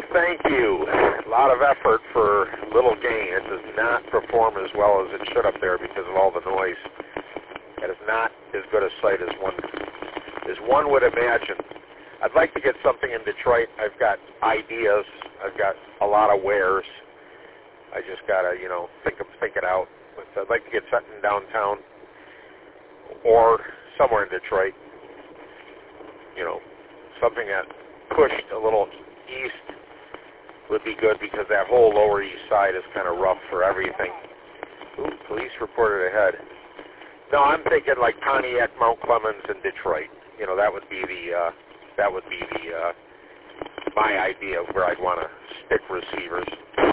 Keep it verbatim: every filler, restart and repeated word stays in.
thank you. A lot of effort for little gain. It does not perform as well as it should up there because of all the noise. It is not as good a site as one as one would imagine. I'd like to get something in Detroit. I've got ideas. I've got a lot of wares. I just gotta, you know, think of think it out. But I'd like to get something downtown or somewhere in Detroit. You know, something that pushed a little east would be good because that whole lower east side is kind of rough for everything. Ooh, police reported ahead. No, I'm thinking like Pontiac, Mount Clemens, and Detroit. You know, that would be the uh, that would be the uh, my idea of where I'd want to stick receivers.